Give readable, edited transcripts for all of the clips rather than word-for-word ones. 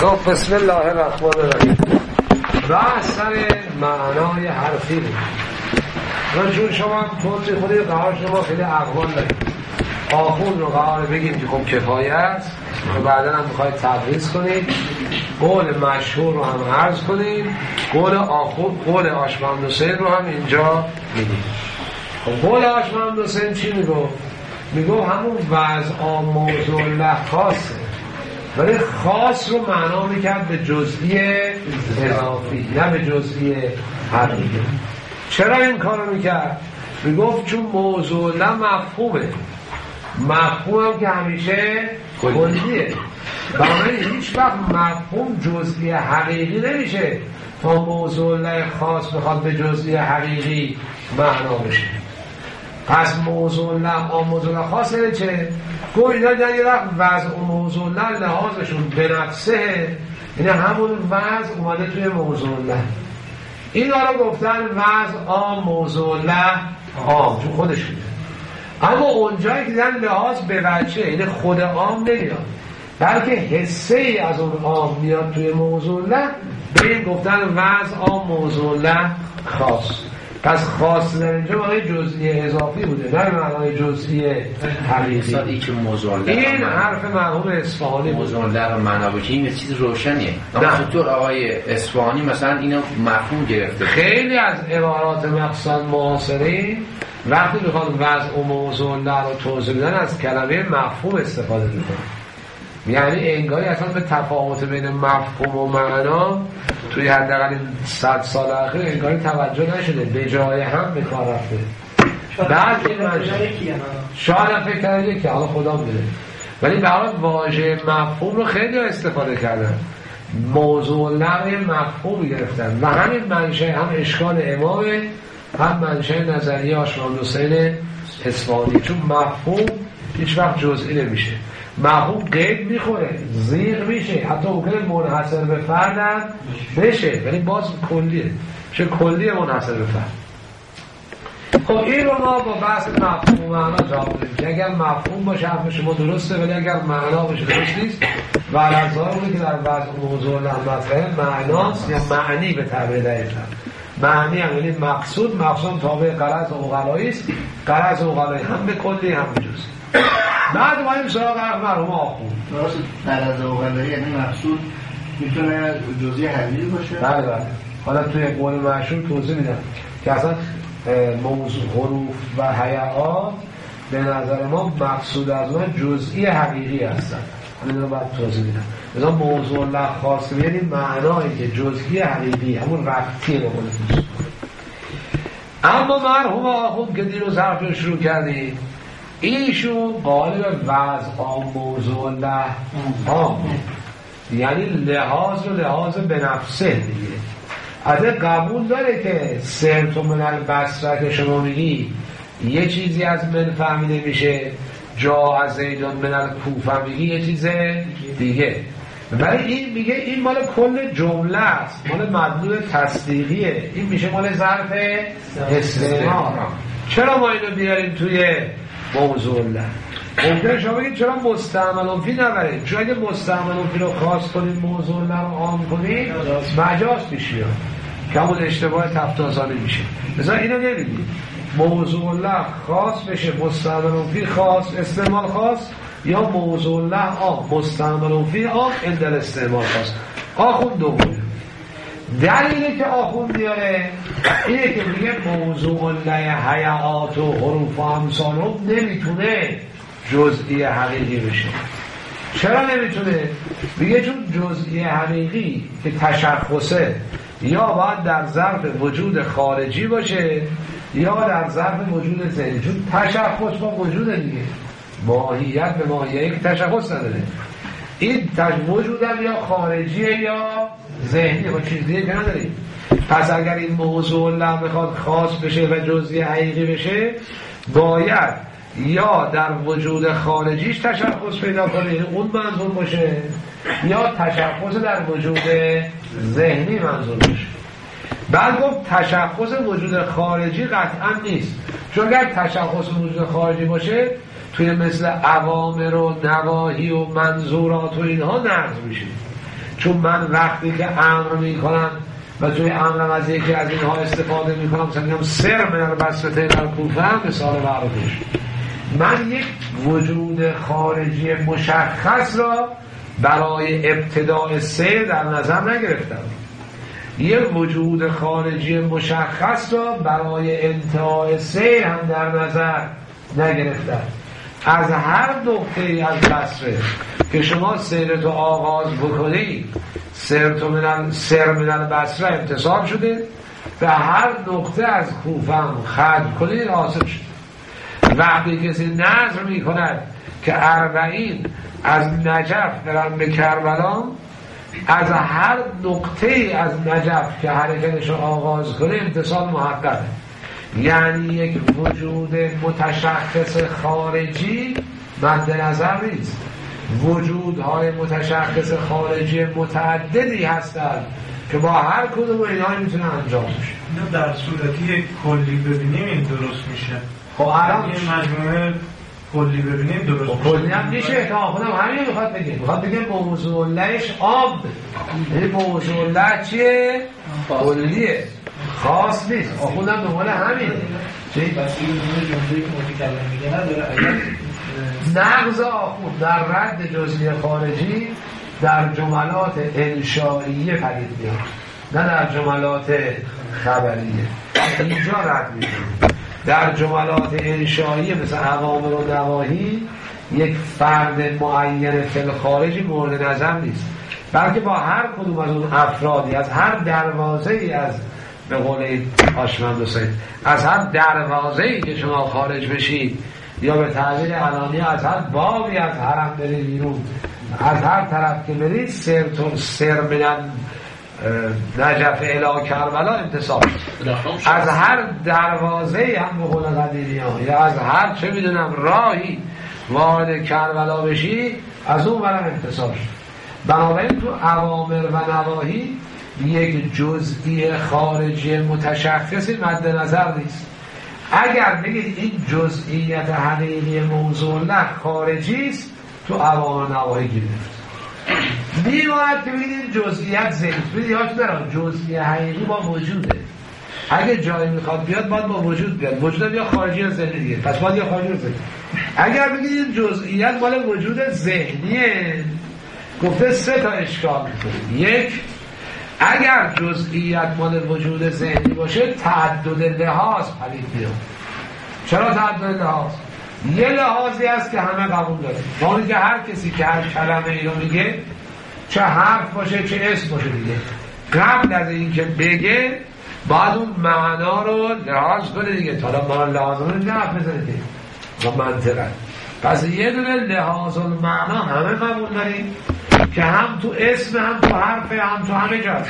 خب بسم الله الرحمن الرحیم. بحث سر معنای حرفی بود و چون شما توضیح خودی قرار شما خیلی اقوال دارید. آخون رو قرار بگیم که خب کفایه است و بعدا هم میخواید تدریس کنید. قول مشهور رو هم عرض کنید. قول آخون، قول آشمند حسین رو هم اینجا میگیم. خب قول آشمند حسین چی میگو؟ میگو همون وضع موضوع له خاصه، ولی خاص رو معنا میکرد به جزئی اضافی نه به جزئی حقیقی. چرا این کار رو میکرد؟ میگفت چون موضوع له مفهومه، مفهوم هم که همیشه کلیه، بنابراین هیچ وقت مفهوم جزئی حقیقی نمیشه تا موضوع له خاص بخواد به جزئی حقیقی معنا بشه. پس موضوع له موضوع خاص یعنی چه؟ گوه اینا یه وقت وضع و موضوع له لحاظشون به نفسه، یعنی همون وضع اومده توی موضوع له. اینا رو گفتن وضع موضوع له چون خودش میده. اما اونجایی که دیدن لحاظ به وجه، یعنی خود عام نمیاد بلکه حصه ای از اون عام میاد توی موضوع له، به این گفتن وضع موضوع له خاص. پس خاص در اینجا معنی جزئی اضافی بوده نه معنی جزئی حقیقی. که موضوع له این حرف مرحوم اصفهانی موضوع له رو معنا بشه، این چیز روشنیه. اما خطور آقای اصفهانی مثلا اینو مفهوم گرفته. خیلی از عبارات مخصوصا معاصرین وقتی میخوان وضع و موضوع له رو توضیح بدن از کلمه مفهوم استفاده میکنن، یعنی انگاری اصلا به تفاوت بین مفهوم و معنا توی حداقل این 100 سال اخیر انگاری توجه نشده، به جای هم به کار رفته. بعد این شاید فکر کرده که حالا خدا میده، ولی برای واژه مفهوم رو خیلی استفاده کردن، موضوع له مفهوم گرفتن و همین منشأ هم اشکال امامه، هم منشأ نظریه آشمند حسین اصفهانی. چون مفهوم هیچ وقت جزئی نمیشه، مفهوم قید میخوره، زیغ میشه، حتی ممکنه منحصر به فرد بشه ولی باز کلیه، چه کلیه منحصر به فرد. خب این رو ما با بحث مفهوم معنا جواب بدیم که اگر مفهوم باشه حرف شما درسته، ولی اگر معنا باشه درست نیست. و لازمه که در بعض موضوع مطرح معناست یا معنی به تعبیر دقیق‌تر. معنی هم یعنی مقصود تابع غرض عقلایی است، غرض عقلایی هم به کلی هم به جزئی. بعد ما این سراغ مرحوم آخون درست غرض عقلایی یعنی مقصود میتونه جزئی حقیقی باشه. بله. حالا توی قول مشهور توضیح میدم که اصلا موضوع حروف و هیئات به نظر ما مقصود از اون جزئی حقیقی هستن. این رو بعد توضیح میدم. مثلا موضوع له خاص یعنی معنایی که جزئی حقیقی همون ربطیه به قول فیلسوف. اما مرحوم آخون که دیروز حرف شروع کردیم، ایشون قالب وضع موضوع له یعنی لحاظ به نفسه دیگه. از قبول داره که سرت من البصره که شما میگی یه چیزی از من فهمیده میشه، جا از زیدان من الکوفه میگی یه چیز دیگه، ولی این میگه این مال کل جمله است، مال مدلول تصدیقیه، این میشه مال ظرف استعمال. چرا ما اینو بیاریم توی موضوع له؟ ممکنه شما بگید چرا مستعمل فی نبرید؟ چون اگه مستعمل فی رو خاص کنید موضوع له رو عام کنید مجاز پیش میاد که همون اشتباه تفتازانی میشه. مثلا اینو نمیدید موضوع له خاص بشه، مستعمل فی خاص استعمال خاص، یا موضوع له عام مستعمل فی عام اندر استعمال خاص. آخون دومه. دلیلی که آخون میاره اینه که میگه موضوع له هیئات و حروف و امثال نمیتونه جزئی حقیقی بشه. چرا نمیتونه؟ میگه چون جزئی حقیقی که تشخصه یا باید در ظرف وجود خارجی باشه یا در ظرف وجود ذهنی، چون تشخص با وجود دیگه، ماهیت به ماهیت تشخص نداره. این وجودم یا خارجیه یا ذهنی، با چیز دیگه که نداریم. پس اگر این موضوع له بخواد خاص بشه و جزئی حقیقی بشه باید یا در وجود خارجیش تشخص پیدا کنه، یعنی اون منظور باشه، یا تشخص در وجود ذهنی منظور باشه. بعد گفت تشخص وجود خارجی قطعا نیست، چون اگر تشخص وجود خارجی باشه توی مثل اوامر و نواهی و منظورات و اینها نقض میشه. چون من وقتی که امر میکنم و توی امرم از یکی از اینها استفاده میکنم مثلا میگم سر من البصره در کوفه مثال معروفش، من یک وجود خارجی مشخص را برای ابتداء سیر در نظر نگرفتم، یک وجود خارجی مشخص را برای انتهای سیر هم در نظر نگرفتم. از هر نقطه از بصره که شما سیرتو آغاز بکنید، سر من البصره امتصال شده، و هر نقطه از کوفه هم خرج کنید حاصل شده. وقتی کسی نظر می کند که 40 از نجف برن به کربلا، از هر نقطه از نجف که حرکتش رو آغاز کنه امتصال محققه، یعنی یک وجود متشخص خارجی مد نظر نیست، وجودهای متشخص خارجی متعددی هستند که با هر کدوم اینها میتونه انجام بشه. در صورتی کلی ببینیم این درست میشه. خب الان این مجموعه کلی ببینیم درست میشه. کلی هم میشه که خودم همین میخواد بگه موضوع لهش عام. این موضوع له چیه؟ کلیه، خاص نیست. خودم دنبال همینه. چی؟ بس این جمله‌ای که متکلم میگه نداره. اگر نقض آخوند در رد جزئی خارجی در جملات انشائیه پدید میاد، نه در جملات خبریه. اینجا رد میشه. در جملات انشائیه مثل اوامر و نواهی یک فرد معین فی الخارجی مورد نظر نیست، بلکه با هر کدوم از اون افرادی از هر دروازه‌ای از به قول آشمند و سید از هر دروازه‌ای که شما خارج بشید یا به تعبیر علانی از هر بابی از حرم برید بیرون، از هر طرف که برید سر من نجف الی کربلا امتصال، از هر دروازه‌ای هم به قول قدیمی‌ها یا از هر چه میدونم راهی وارد کربلا بشی از اون برم امتصال شد. بنابراین تو اوامر و نواهی یک جزئی خارجی متشخصی مد نظر نیست. اگر بگید این جزئیت حقیقی موضوع له خارجی است، تو اوامر و نواهی گرفت. می‌باید که بگید این جزئیت ذهنی، بگید یاد برام جزئی حقیقی با وجوده. اگه جایی میخواد بیاد باید با وجود بیاد، وجود یا خارجی یا ذهنی دیگه، پس باید یا خارجی یا ذهنی. اگر بگید این جزئیت مال وجود ذهنیه، گفته 3 تا اشکال میکنه. یک، اگر جزئیت مال وجود ذهنی باشه تعدد لحاظ پدید میاد. چرا تعدد لحاظ؟ یه لحاظی هست که همه قبول داره، معنی که هر کسی که هر کلمه ای رو میگه، چه حرف باشه چه اسم باشه دیگه، قبل از اینکه بگه باید اون معنا رو لحاظ کنه دیگه. تا الان ما لحاظ رو نفت بزنه دیگه و منطقه. پس یه دونه لحاظ المعنا همه قبول داریم که هم تو اسم هم تو حرف هم تو همه جاست.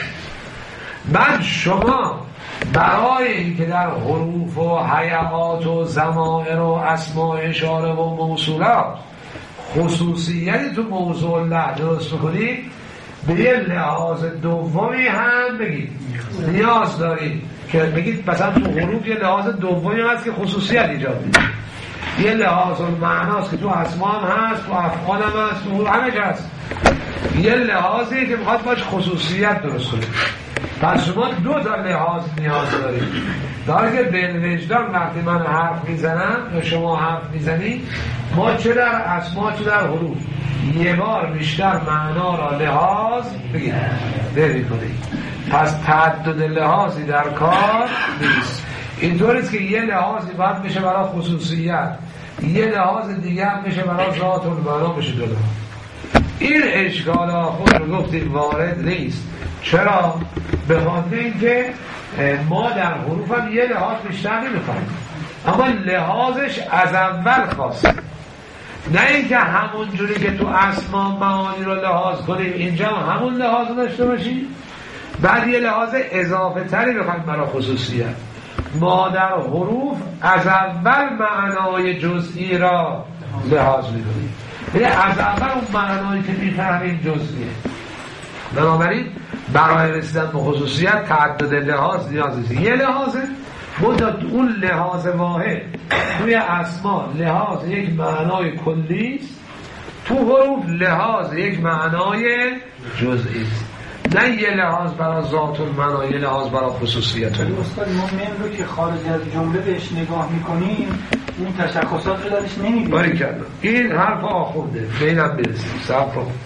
بعد شما برای اینکه در حروف و هیئات و ضمائر و اسماء اشاره و موصولات خصوصیتی تو موضوع له درست بکنید، به یه لحاظ دومی هم بگید نیاز دارید که بگید مثلا تو حروف یه لحاظ دومی هست که خصوصیت ایجاد میده، یه لحاظ المعناست که تو اسما هم هست، تو افعال هم هست، تو همه جا هست، یه لحاظی که میخواد باش خصوصیت درست کنید. پس شما 2 تا لحاظ نیاز دارید. داره که به وجدان وقتی من حرف میزنم یا شما حرف میزنید، ما چه در اسما چه در حروف یه بار بیشتر معنا را لحاظ بگید نمی کنید. پس تعدد لحاظی در کار نیست. اینطوریست که یه لحاظی باید بشه برای خصوصیت، یه لحاظ دیگه هم بشه برای ذات المعنا بشه 2 لحاظ. این اشکال خود رو گفتیم وارد نیست. چرا؟ به خاطر اینکه ما در حروف هم یه لحاظ بیشتر نمیخوایم، اما لحاظش از اول خاصه، نه اینکه همون جوری که تو اسما معانی رو لحاظ کنیم اینجا همون لحاظ رو داشته باشیم، بعد یه لحاظ اضافه تری بخوایم برای خصوصیت. ما در حروف از اول معنای جزئی را لحاظ می‌کنیم، یعنی از اول اون معنایی که می‌فهمیم جزئیه. بنابراین برای رسیدن به خصوصیت تعدد لحاظ نیاز نیست. یه لحاظه منتها اون لحاظ واحد توی اسما لحاظ یک معنای کلی است تو حروف لحاظ یک معنای جزئی است، نه یه لحاظ برای ذات المعنا، یه لحاظ برای خصوصیت. استاد ما من رو که خارج از جمله بهش نگاه میکنیم اون تشخصات رو درش نمیبینیم. باریکلا. این حرف آخونده، به اینم برسیم. صبر کن.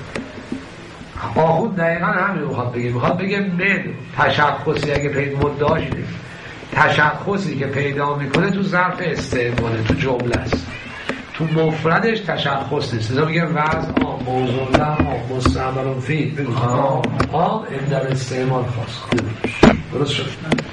آخوند دقیقا همین میخواد بگه من تشخصی اگه پیدا مدعا شده، تشخصی که پیدا میکنه تو ظرف استعماله، تو جمله است، تو مفردش تشخص نیست. لذا میگه وضع موضوع له مستعمل فی در استعمال خاص. درست شد.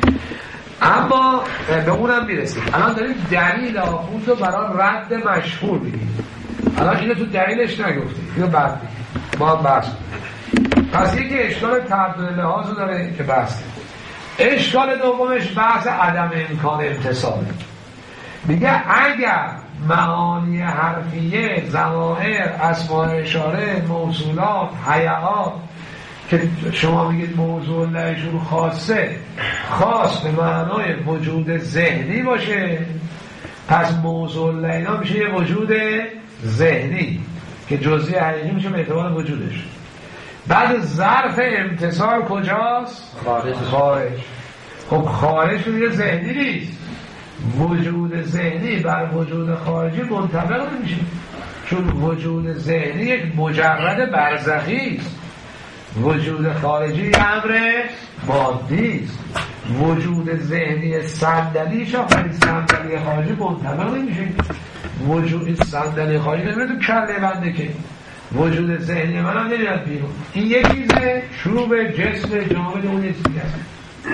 اما به اونم میرسیم. الان داریم دلیل آخوند رو برای رد مشهور میگیم. الان اینو تو دلیلش نگفتیم، اینو بعد میگیم، ما هم بحث کنیم. پس یکی اشکال تعدد لحاظ رو داره که بحث. اشکال دومش بحث عدم امکان امتصاله. میگه اگر معانی حرفیه، ضمائر، اسماء اشاره، موصولات، هیئات که شما میگید موضوع لهشون خاصه، خاص به معنای وجود ذهنی باشه، پس موضوع لینا میشه یه وجود ذهنی که جزئی حقیقی میشه به اعتبار وجودش. بعد ظرف امتصال کجاست؟ خارج. خب خارج میگه ذهنی نیست، وجود ذهنی بر وجود خارجی منطبق نمیشه، چون وجود ذهنی یک مجرد برزخی است، وجود خارجی یک امر مادی است. وجود ذهنی صندلی شاید صندلی خارجی منطبق نمیشه. وجود صندلی خارجی نمیره تو کله بنده که وجود ذهنی من هم نمیاد بیرون. این یک چیزه، شروع به جسم جامد اون یه چیزی هست.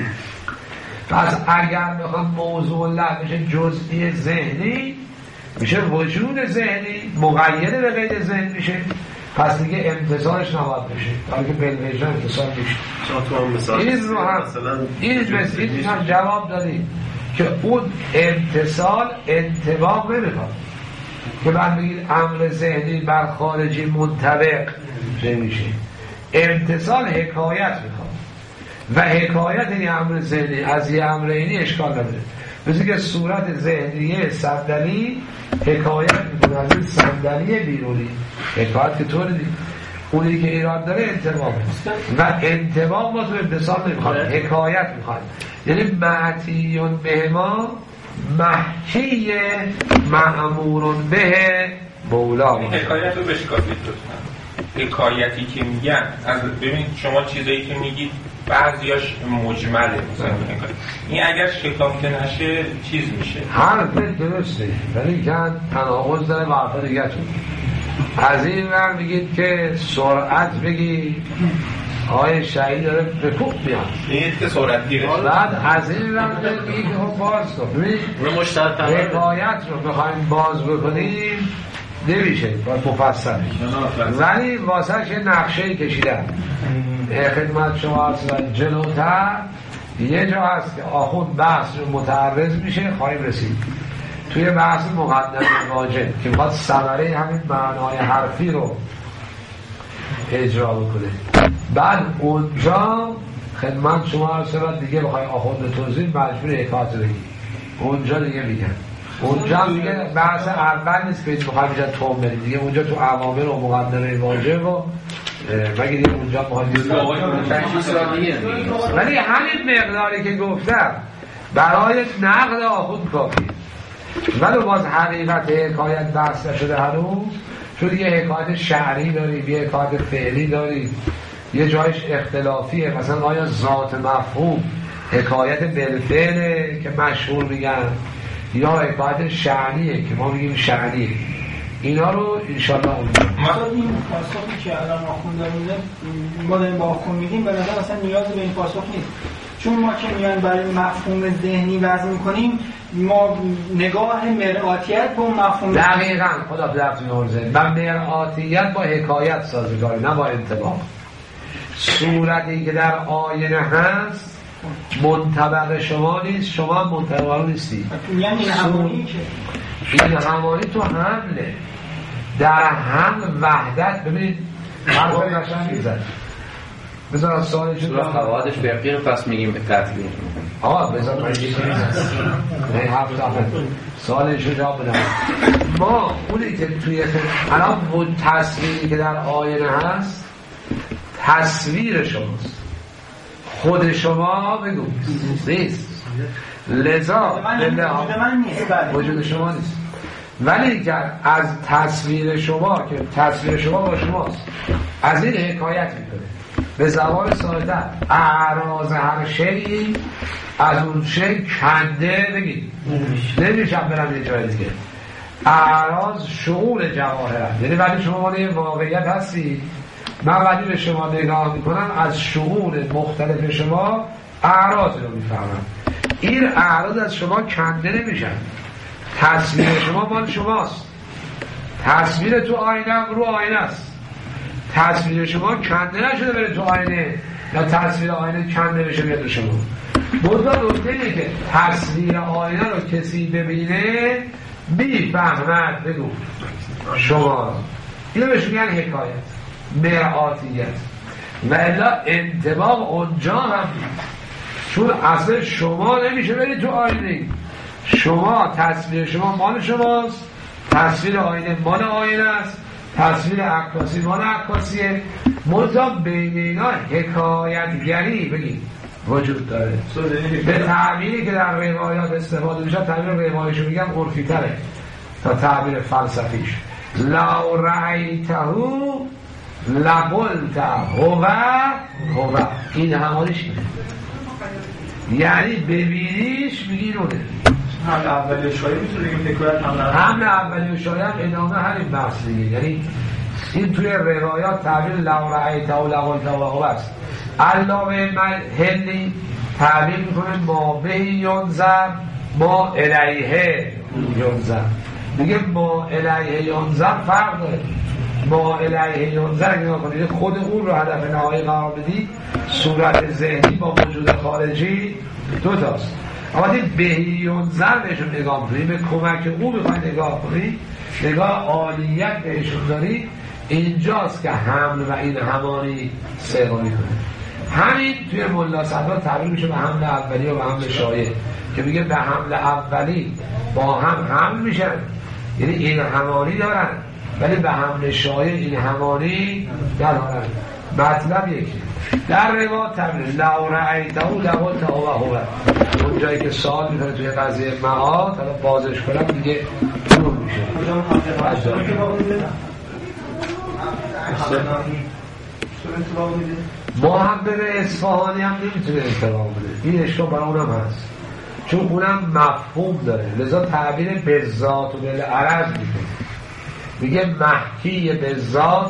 پس اگر بخوام موضوع لب میشه جزئی ذهنی، میشه وجود ذهنی مقید به قید ذهن میشه، پس دیگه امتصالش نباید بشه، بلکه بالوجه امتصال میشه. این رو هم این هم جواب دادیم که اون امتصال انطباق نمیخواد که بعد بگید امر ذهنی بر خارجی منطبق نمیشه. امتصال حکایت میخواد و حکایت این امر ذهنی از یه امر اینی اشکال نداره. مثل که صورت ذهنیه صندلی حکایت میکنه از این صندلی بیرونی، حکایت که طور دید اونی که ایراد داره انطباق و انطباق ما تو امتصال نمیخواد، حکایت میخواد. یعنی معتیون به ما محکی معمورون به مولا. این حکایت رو بشکافید لطفا. حکایتی که میگن از ببینید شما چیزایی که میگید بعضیاش مجمله، مثلا این اگر شکافته نشه چیز میشه. حرف درسته ولی که تناقض داره با حرف دیگه چون از این ور میگید که سرعت بگی آقای شهید داره به کوب میاد میگید که سرعت گیره، بعد از این ور میگید که خب باز کن. ببینید حکایت رو بخوایم باز بکنیم نمیشه، باید مفصل ولی واسهش یه نقشه کشیدن خدمت شما هستن. جلوتر یه جا هست که آخوند بحث رو متعرض میشه، خواهیم رسید توی بحث مقدمه واجب که باید ثمره همین معنای حرفی رو اجرا بکنه. بعد اونجا خدمت شما هستن دیگه بخوای آخوند توضیح مجبور حکایت بگی، اونجا دیگه میگن اونجا دیگه بحث اول نیست که بخوایم اینجا توم بریم دیگه، اونجا تو عوامل و مقدمه واجب و مگه دیگه اونجا ولی همین مقداری که گفتم برای نقد آخوند کافی. ولی باز حقیقت حکایت بحث نشده هنوز، چون یه حکایت شعری داریم، یه حکایت فعلی داریم، یه جایش اختلافیه، مثلا آیا ذات مفهوم حکایت بالفعله که مشهور میگن یا حکایت شعنیه که ما میگیم شعنیه. اینا رو انشالله اونجا این پاسخی که الان آخوند داریم ما داریم با آخوند میگیم به نظر اصلا نیاز به این پاسخ نیست، چون ما که میان برای مفهوم ذهنی وضع میکنیم ما نگاه مرآتیت با مفهوم دقیقاً خدا بدرد میارزه و مرآتیت با حکایت سازگاری نه با انطباق. صورتی که در آینه هست منطبق شما نیست، شما منطبق نیستی. یعنی این همانی که این همانی تو حمله در حمل وحدت. ببینید حرف نشان میزد بذار از سوالش تو قواعدش فقهی رو پس میگیم به تطبیق. آقا بذار من چیزی نه هفت سوالش رو جواب بدم. ما اونی که توی الان اون تصویری که در آینه هست تصویر شماست، خود شما بگو نیست، لذا وجود شما نیست، ولی که از تصویر شما که تصویر شما با شماست از این حکایت میکنه به زبان ساده اعراض هر شیئی از اون شیء کنده بگید نمیشم برم یه جای دیگه. اعراض شعور جواهر هست، یعنی ولی شما مانه واقعیت هستی، من ولی به شما نگاه میکنم از شعور مختلف شما اعراض رو میفهمم. این اعراض از شما کنده نمیشن، تصویر شما مال شماست، تصویر تو آینه رو آینه است، تصویر شما کنده نشده بره تو آینه یا تصویر آینه کنده بشه بیاد تو شما. موضوع نکته اینه که تصویر آینه رو کسی ببینه میفهمد بگو شما، اینو بهش میگن حکایت مرآتیت و الا انطباق اونجا هم چون اصلا شما نمیشه برید تو آینه، شما تصویر شما مال شماست، تصویر آینه مال آینه است، تصویر عکاسی مال عکاسیه، منتها بین اینا حکایتگری بگید وجود داره. به تعبیری که در روایات استفاده میشه تعبیر روایشو میگم عرفی تره تا تعبیر فلسفیش. لو رأیته لقلت هو این همانیش یعنی ببینیش میگی نونه. حمل اولی و شایع میتونه بگیم حکایت حمل اولی و شایع هم ادامه همین بحث دیگه، یعنی این توی روایات تعبیر لو رأیته و لقلت هو است. علامه هندی تعبیر میکنه ما به ینظر ما الیه ینظر، میگه ما الیه ینظر فرق داره. ما الیه ینظر اگه نگاه کنید خود اون رو هدف نهایی قرار بدید صورت ذهنی با وجود خارجی دوتاست، اما دید بهی ینظر بهشون نگاه کنید به کمک اون بخواید نگاه کنید نگاه عالیت بهشون دارید، اینجاست که حمل و این همانی سرگانی کنه. همین توی ملا صدرا تعبیر میشه به حمل اولی و به حمل شایع که میگه به حمل اولی با هم حمل میشن یعنی این همانی دارن ولی به حمل شایع این همانی ندارن، مطلب یکی. در روایت تعبیر لو رأیته لقلت هو اون جایی که سوال میکنه توی قضیه معاد حالا بازش کنم دیگه شروع میشه. محبب اصفهانی هم نمیتونه انتقام بده، این اشکال برای اونم هست چون اونم مفهوم داره، لذا تعبیر بالذات و بالعرض میگه محکی بالذات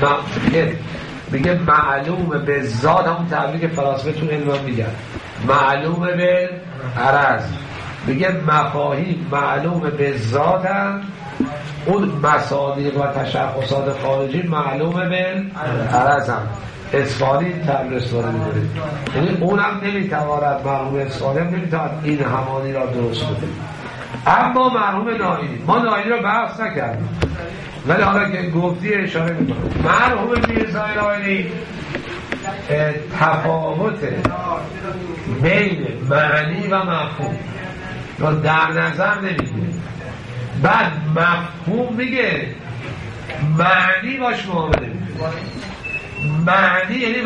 میگه معلوم بالذات، همون تعبیری که فلاسفه تو علم میگن معلوم بالعرض، میگه مفاهیم معلوم بالذات هم اون مصادیق و تشخصات خارجی معلوم بالعرض هم. اصفهانی تعبیر استفاده می‌کنه، یعنی اونم نمیتواند مرحوم اصفهانی هم نمیتواند این همانی را درست بده. اما مرحوم ناینی، ما ناینی را بحث نکردیم ولی حالا که گفتی اشاره می‌کنم مرحوم میرزای ناینی تفاوت بین معنی و مفهوم را در نظر نمیگیره، بعد مفهوم میگه معنی باش معامله میکنه. معنی یعنی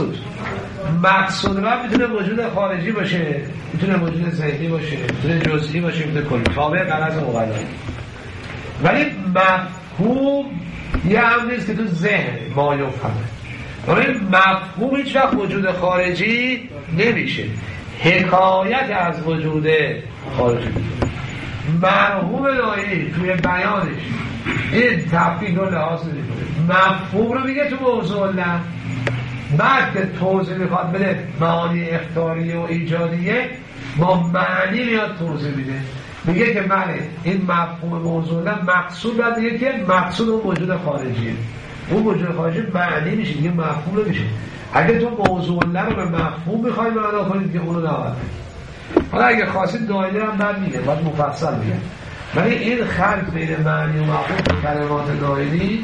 مقصود من میتونه وجود خارجی باشه، میتونه وجود ذهنی باشه، میتونه جزئی باشه، میتونه کلی تابع غرض مقدر، ولی مفهوم یه هم نیست که تو ذهن ما یفهمه. ولی مفهوم هیچ وقت وجود خارجی نمیشه، حکایت از وجود خارجی. مرحوم ناینی توی بیانش این تفکیک رو لحاظ میکنه، مفهوم رو میگه تو موضوع لم، بعد که توضیح میخواد بده معانی اختیاریه و ایجادیه با معنی میاد توضیح میده، میگه که بله این مفهوم موضوع لم مقصود باید میگه که مقصود اون وجود خارجیه، اون وجود خارجی معنی میشه دیگه مفهوم نمیشه. اگه تو موضوع لم رو به مفهوم میخوای معنا کنید که اونو نباید. حالا اگه خواستید دایره هم من میگه باید مفصل میگه، ولی این خلط بین معنی و مفهوم کلمات ناینی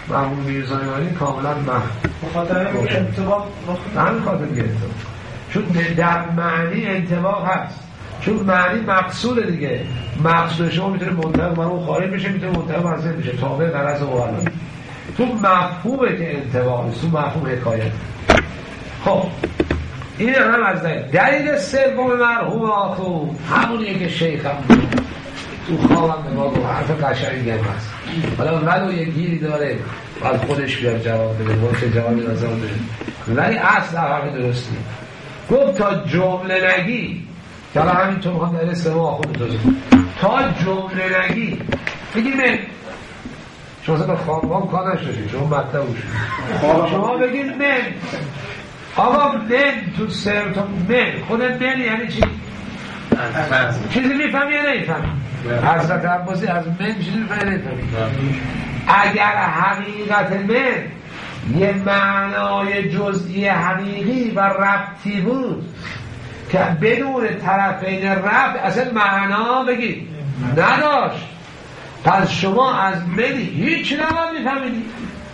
مفهوم میرزایانی کاملا بخاطر این انطباق همین خاطر دیگه انطباق، چون در معنی انطباق هست، چون معنی مقصود دیگه، مقصود شما میتونه منطبق من اون خارج بشه، میتونه منطبق من ذهن بشه تابع غرض اولا. تو مفهومه که انطباق نیست، تو مفهوم حکایت. خب این هم از دلیل سوم مرحوم آخو همونیه که شیخ هم تو خوابم به ما گفت، حرف قشنگی هم هست. حالا ولو یه گیری داره باید خودش بیاد جواب بده، باشه جوابی نظر بده، ولی اصل حرف درستی. گفت تا جمله نگی، حالا همینطور میخوام دلیل سوم آخو دوزه، تا جمله نگی بگی من شما به خوابان کار نشدید، شما مطلب شدید، شما بگید من آقا من تو سرتون من خود من یعنی چی؟ چیزی میفهمی یا نمیفهمی؟ حضرت عباسی از من چیزی میفهمی نمیفهمی؟ اگر حقیقت من یه معنای جزئی حقیقی و ربطی بود که بدون طرفین ربط اصلا معنا بگید نداشت، پس شما از من هیچ نباید میفهمیدی.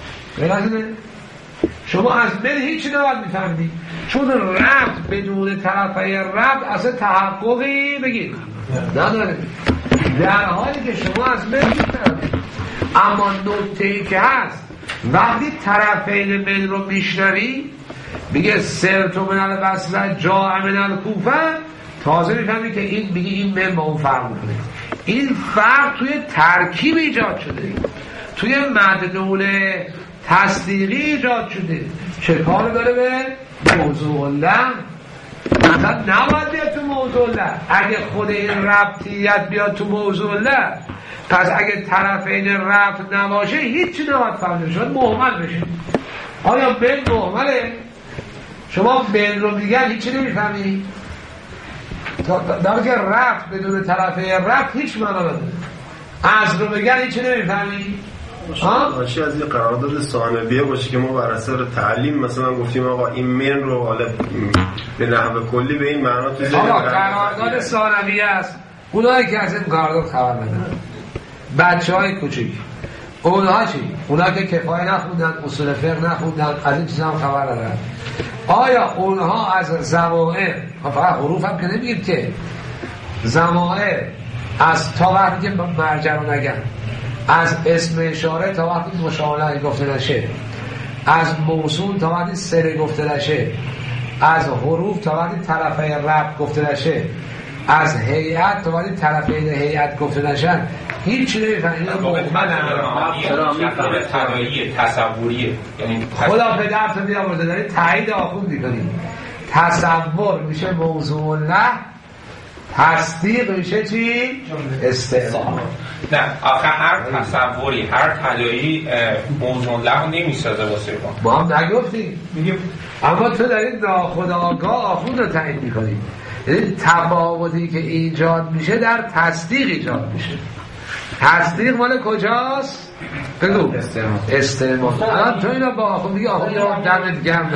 شما از من هیچ نباید میفهمیدی، چون ربط بدون طرفین ربط اصلا تحققی بگید نداره، در حالی که شما از من میفهمید. اما نکته‌ای که هست وقتی طرفین من رو میشنوی میگه سرتو من البصره جاء من الکوفه، تازه میفهمی که این میگه این من با اون فرق میکنه. این فرق توی ترکیب ایجاد شده، توی مدلول تصدیقی ایجاد شده. چه کار داره به موضوع الله؟ مثلا نباید بیاد تو موضوع الله. اگه خود این ربطیت بیاد تو موضوع الله، پس اگه طرفین ربط نباشه هیچی نباید فهمید، شاید مهمل بشه. آیا من مهمله؟ شما من رو میگن هیچی نمیفهمی؟ در که ربط بدون طرفین ربط هیچ معنا نداره. از رو بگن هیچی نمیفهمی؟ باشی از یه قرارداد ثانویه باشه که ما بر اثر تعلیم مثلا گفتیم آقا این من رو حالا به نحو کلی به این معنا تو ذهن قرارداد ثانویه است. اونایی که از این قرارداد خبر ندارن، بچهای کوچیک، اونها چی؟ اونها که کفایه نخوندن، اصول فقه نخوندن، از این چیزا هم خبر ندارن. آیا اونها از ضمائر، فقط حروف هم که نمیگیم که، ضمائر از تا وقتی که مرجع رو نگن، از اسم اشاره تا وقتی مشابهه گفته نشه، از موصول تا وقتی سر گفته نشه، از حروف تا وقتی طرفین ربط گفته نشه، از هیئت تا وقتی طرفین هیئت گفته نشن، هیچ نمیفهمن. چرا میفهمه طبیعیه تصوریه، یعنی خدا پدرتو بیاورده داری تایید آخوند میکنی. تصور میشه موضوع الله، تصدیق میشه چی؟ استعمال. نه آخه هر تصوری، هر طلایی موضوع الله نمیسازه واسه ما هم نگفتیم میگیم، اما تو داری ناخودآگاه آخوند رو تعیین میکنی. یعنی تفاوتی که ایجاد میشه در تصدیق ایجاد میشه. تصدیق مال کجاست؟ بگو استعمال. الان تو اینا با آخوند میگه آخوند رو دمت گرم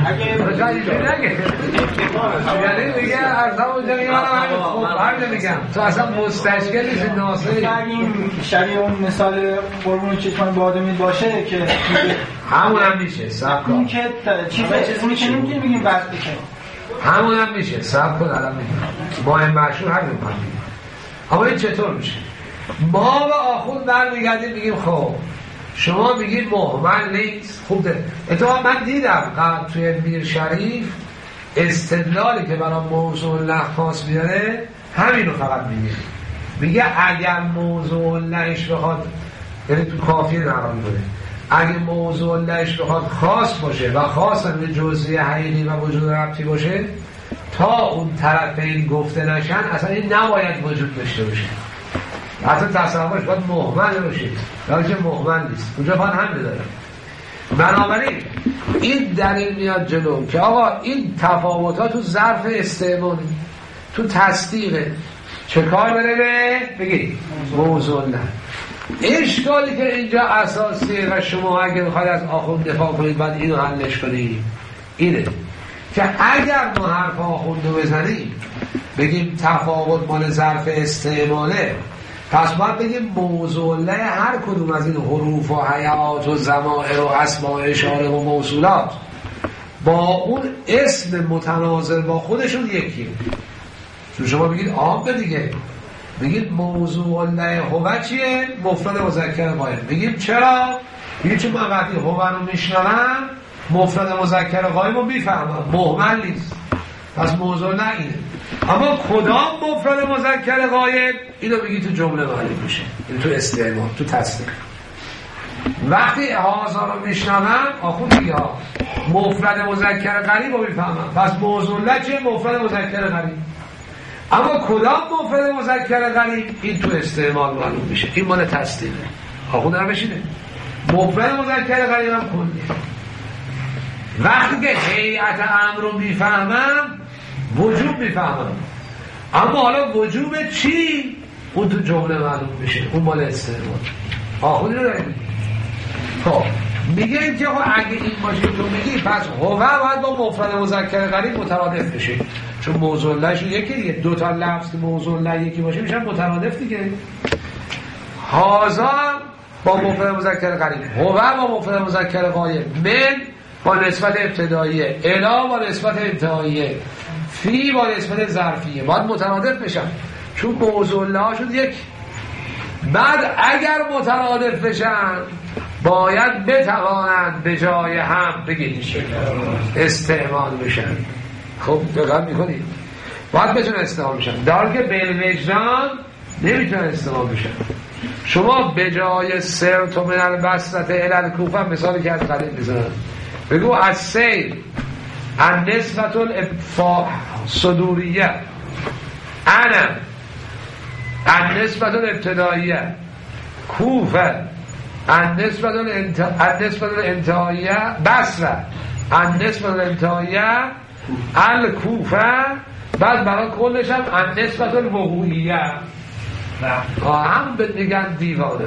یعنی میگه از همونجا میگه من میگم تو اصلا مستشکل نیست ناصری. شبیه اون مثال قربون چشمان با آدمی باشه که همون هم میشه سب کن، اون که اونی که نمیتونی بگیم بس بشه، همون هم میشه سب کن. الان میگم ما این مشهور همین کنیم. اما این چطور میشه؟ ما با آخوند برمیگردیم میگیم خب شما میگید مهمل نیست. خوب ده اتفاقا من دیدم قبل توی میر شریف استدلالی که برای موضوع الله خاص بیاره همینو فقط میگه اگر موضوع اللهش بخواد، یعنی تو کافیه نران بوده، اگه موضوع اللهش بخواد خاص باشه و خاص به جزئی حقیقی و وجود ربطی باشه، تا اون طرفین گفته نشن اصلا این نباید وجود داشته باشه. اصلا تصورش باید مهمل باشه، یا که مهمل نیست. اونجا باید هم داره. بنابراین این دلیل میاد جلو که آقا این تفاوتات تو ظرف استعمالی، تو تصدیقه، چه کار داره به بگید موضوع نه. اشکالی که اینجا اساسیه و شما اگه بخواید از آخوند دفاع کنید باید اینو حلش کنید، اینه که اگر ما حرف آخوند رو بزنیم بگیم تفاوت مال ظرف استعماله، پس باید بگیم موضوعه هر کدوم از این حروف و حیات و ضمائر و اسماء اشاره و موصولات با اون اسم متناظر با خودشون یکیه. چون شما بگید عام دیگه، بگید موضوعه هو چیه؟ مفرد مذکر غایب. بگیم چرا؟ بگید چون من وقتی هو رو میشنوم مفرد مذکر غایب رو میفهمم، مهمل نیست. پس موضوع نه اینه. اما کدام مفرد مذکر غایب؟ اینو بگی تو جمله معلوم میشه، این تو استعمال، تو تصدیق. وقتی هازا رو میشنوم آخون دیگه ها مفرد مذکر غریب رو میفهمم، پس موضوع چیه؟ مفرد مذکر غریب. اما کدام مفرد مذکر غریب؟ این تو استعمال معلوم میشه، این مال تصدیقه. آخون در بشینه مفرد مذکر غریب هم کلیه. وقتی که هیئت امر رو میفهمم وجوب میفهمم، اما حالا وجوب چی؟ اون تو جمله معلوم میشه، اون مال استعمال. آخونی رو داریم. خب میگه این که اگه این باشه تو میگی پس هو باید با مفرد مذکر غریب مترادف بشه، چون موضوع لهشون یکی دیگه، دو تا لفظ که موضوع له یکی باشه میشن مترادف دیگه. هازا با مفرد مذکر غریب، هو با مفرد مذکر غایب، من با نسبت ابتداییه، الا با نسبت انتهاییه، فی با نسبت ظرفیه، باید مترادف بشن چون موضوع له شد یک. بعد اگر مترادف بشن باید بتوانند به جای هم بگید استعمال بشن. خب دقت میکنید باید بتونه استعمال بشن، در که بالوجدان نمیتونه استعمال بشن. شما به جای سرت من البصره الی الکوفه مثالی که از قدیم میزنن، بگو از سیر النسبة الصدوریه انا النسبة الابتدائیه کوفه النسبة الانتهائیه بصره النسبة الانتهائیه الکوفه، بعد برای کلش هم النسبة الوقوعیه. هم به میگن دیوانه.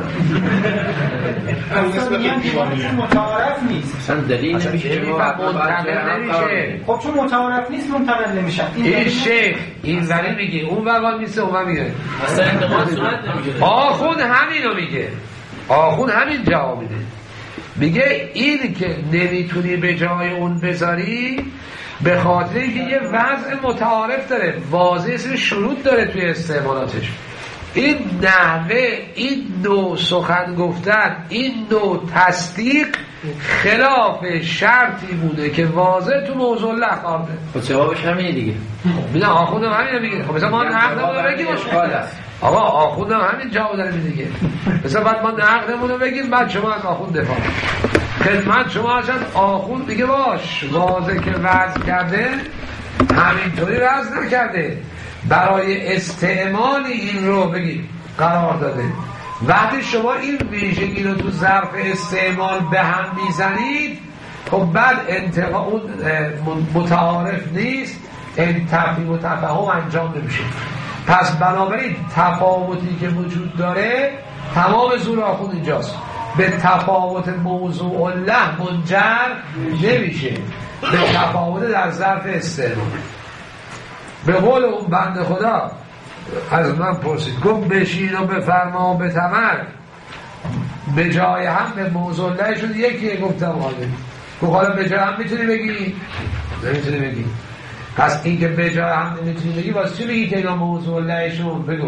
اصلا میگن دیوانه چون متعارف نیست، اصلا دلیل نمیشه منتقل نمیشه. خب چون متعارف نیست منتقل نمیشن. این شیخ این ولی میگه اون وقت نیست اون میگه اصلا انتقاد صورت نمیگه. آخون همینو میگه، آخون همین جواب میده، میگه این که نمیتونی به جای اون بذاری به خاطر اینکه یه وضع متعارف داره، واضح اسم شروط داره توی استعمالاتش. این نحوه، این نوع سخن گفتن، این نوع تصدیق خلاف شرطی بوده که واضح تو موضوع له خارده. خب جوابش همینه دیگه. میدن آخوندم همینه میگه. خب مثلا ما نقدمون رو بگیم آقا آخوندم همین جواب داره میده دیگه. مثلا بعد ما نقدمون رو بگیم بعد شما از آخوند دفاع خدمت شما هستن. آخوند دیگه باش واضح که وضع کرده همینطوری وضع نکرده، برای استعمال این رو بگید قرار داده. وقتی شما این ویژگی رو تو ظرف استعمال به هم میزنید خب بعد اون متعارف نیست، این تفهیم و تفاهم انجام نمیشه. پس بنابراین تفاوتی که وجود داره تمام زور آخوند اینجاست، به تفاوت موضوع له منجر نمیشه، به تفاوت در ظرف استعمال. به قول اون بنده خدا از من پرسید، گفت بشین و بفرما و بتمر به جای هم به موضوع له شد یکیه. گفتم حاله گفت حالا به جای هم میتونی بگی؟ نمیتونی بگی. پس این که به جای هم نمیتونی بگی واسه چی بگی که اینا موضوع له شد؟ بگو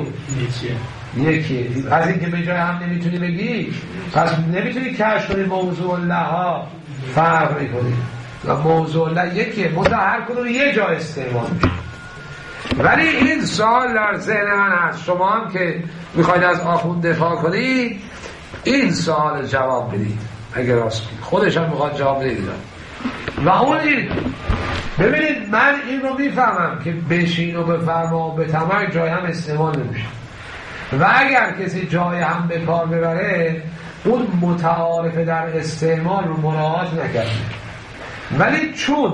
یکیه. از این که به جای هم نمیتونی بگی پس نمیتونی کشف کنی موضوع له ها فرق میکنی و موضوع له یکیه، منتها هر کدوم یه جای استعمال میشه. ولی این سوال در ذهن من هست، شما هم که میخواید از آخوند دفاع کنید این سوال جواب بدید اگر راست کنید، خودش هم میخواد جواب بدید. و اون این ببینید من این رو میفهمم که بشین و بفرما و بتمر جای هم استعمال نمیشه و اگر کسی جای هم به کار ببره اون متعارف در استعمال رو مراعات نکرده، ولی چون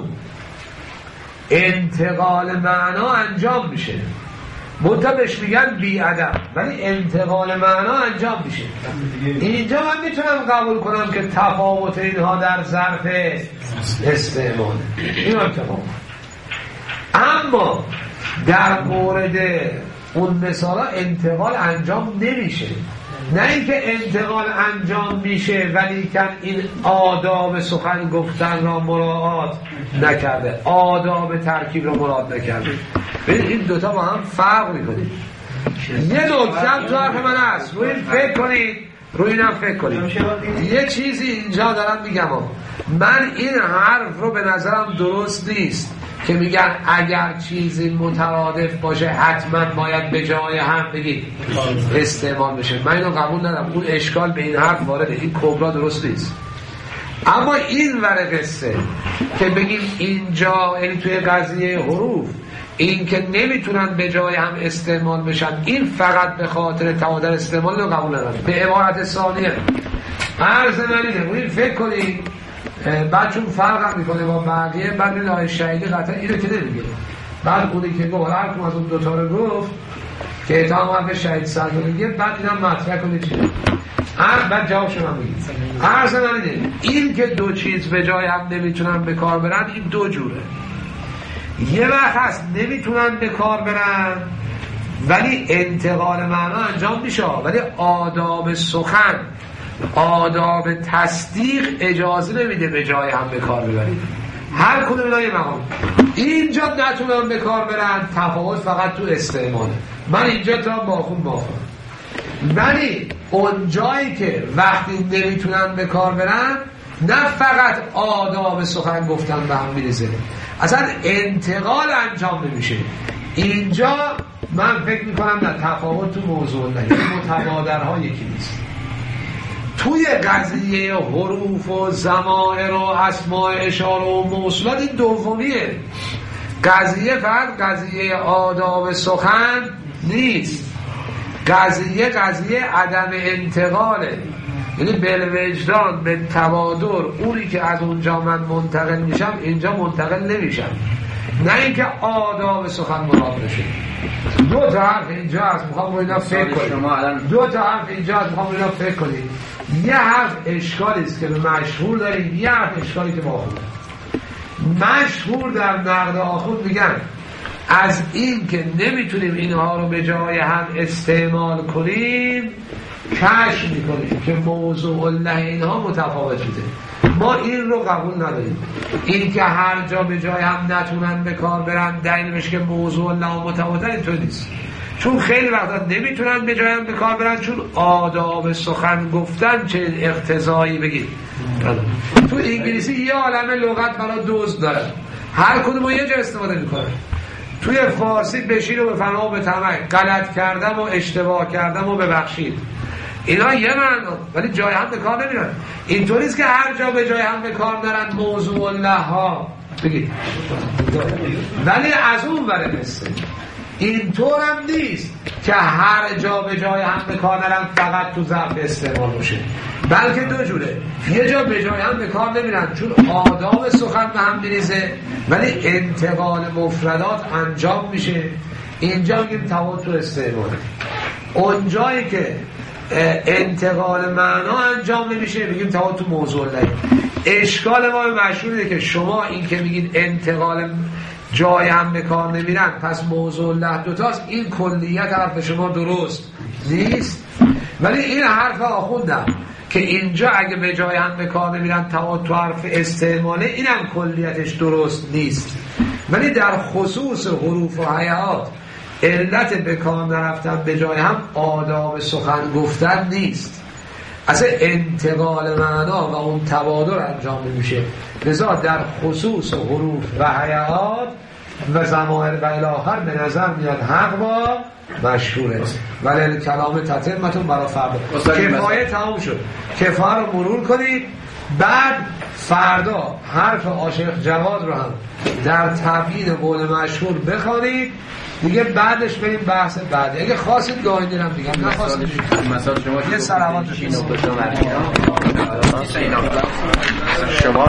انتقال معنا انجام میشه منتها بهش میگن بی ادب، ولی انتقال معنا انجام میشه. اینجا من میتونم قبول کنم که تفاوت اینها در ظرف استعمال این هم تفاوت. اما در مورد اون مثالا انتقال انجام نمیشه. نه اینکه انتقال انجام میشه ولی کن این آداب سخن گفتن را مراعات نکرده، آداب ترکیب را مراعات نکرده. ببین این دوتا با هم فرق میکنه. یه نکته تو حرف من هست، روی فکر کنید، روی اینم فکر کنید. یه چیزی اینجا دارم میگم من این حرف رو به نظرم درست نیست که میگن اگر چیزی مترادف باشه حتما باید به جای هم بگید استعمال بشه. من اینو قبول ندارم، اون اشکال به این حرف وارده، این کبرا درست نیست. اما این ور قصه که بگیم اینجا یعنی توی قضیه حروف این که نمیتونن به جای هم استعمال بشن، این فقط به خاطر تعادل استعمال رو قبول ندارم. به عبارت ثانیه عرض من اینه، روی فکر کنید بعد چون فرق هم میکنه با بقیه، بعد این آیه شهیدی قطعا اینو که نمیگه، بعد اونی که گفت هر کم از اون دوتا رو گفت که اتهام هم به شهید صدر میگه، بعد این هم مطرح کنید چیه بعد جواب شما میگید. عرض من اینه این که دو چیز به جای هم نمیتونن به کار برن، این دو جوره. یه وقت هست نمیتونن به کار برن ولی انتقال معنا انجام میشه، ولی آداب سخن، آداب تصدیق اجازه نمیده به جای هم به کار ببرید. هر کدوم اینا یه مقام. اینجا نتونن به کار برن، تفاوت فقط تو استعماله. من اینجا تا باخون باخون، ولی اون جایی که وقتی نمیتونن به کار برن نه فقط آداب سخن گفتن به هم میرزه، اصلا انتقال انجام نمیشه. اینجا من فکر میکنم نه، تفاوت تو موضوع نه، متبادرها یکی نیست. توی قضیه حروف و ضمائر و اسماء اشاره و موصولات این دومیه. قضیه فقط قضیه آداب سخن نیست، قضیه عدم انتقاله. یعنی بالوجدان به تبادر اونی که از اونجا من منتقل میشم اینجا منتقل نمیشم، نه اینکه آداب سخن مراد بشه. دو تا حرف اینجا هست، میخوام اینا فکر کنید. دو تا حرف اینجا هست، میخوام اینا فکر کنید. یه حرف اشکالی است که به مشهور داریم، یه حرف اشکالی که با آخونده. مشهور در نقد آخوند میگن از این که نمیتونیم اینها رو به جای هم استعمال کنیم کشف میکنیم که موضوع الله اینها متفاوت شده. ما این رو قبول نداریم. این که هر جا به جای هم نتونن به کار برن دلیلش که موضوع الله متفاوته اینطور نیست. چون خیلی وقتا نمیتونن به جای هم به کار برن چون آداب سخن گفتن چه اقتضایی بگید. تو انگلیسی یه عالمه لغت برای دوز داره، هر کدوم یه جا استفاده میکنه. توی فارسی بشیر و بفرما و به طمع، غلط کردم و اشتباه کردم و ببخشید، اینا یه معنا ولی جای هم به کار نمیرن. اینطوریست که هر جا به جای هم به کار نرن موضوع الله ها بگید. ولی از اون ور قصه اینطور هم نیست که هر جا به جای هم به کار نرن فقط تو ظرف استعمال باشه، بلکه دو جوره. یه جا به جای هم به کار نمیرن چون آداب سخن به هم میریزه ولی انتقال مفردات انجام میشه، اینجا میگیم تفاوت تو استعماله. اون جایی که انتقال معنا انجام نمیشه میگیم تفاوت تو موضوع الله. اشکال ما مشهوره که شما این که میگید انتقال جای هم به کار نمیرن پس موضوع الله دوتاست، این کلیت حرف شما درست نیست. ولی این حرف آخوندم که اینجا اگه به جای هم به کار نمیرن تفاوت تو حرف استعماله، اینم کلیتش درست نیست. ولی در خصوص حروف و هیئات علت به کار نرفتن به جای هم آداب سخن گفتن نیست، اصلا انتقال معنا و اون تبادر انجام نمیشه. لذا در خصوص حروف و هیئات و ضمائر و الی آخر به نظر میاد حق با مشهوره. ولی کلام تتمتون برای فردا کفایه تمام شد. کفایه رو مرور کنید، بعد فردا حرف عاشق جواد رو هم در تبیین قول مشهور بخوانید دیگه، بعدش بریم بحث بعدی. اگه خواستید گاهی هم دیگه نخواستید مثلا شما یه سلامات شما